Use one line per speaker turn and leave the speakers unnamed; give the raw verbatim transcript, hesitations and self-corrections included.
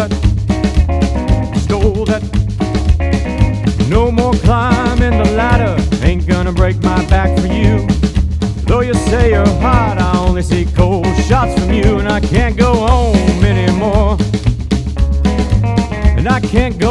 that, stole that. No more climbing the ladder, ain't gonna break my back for you. Though you say you're hot, I only see cold shots from you. And I can't go home anymore, and I can't go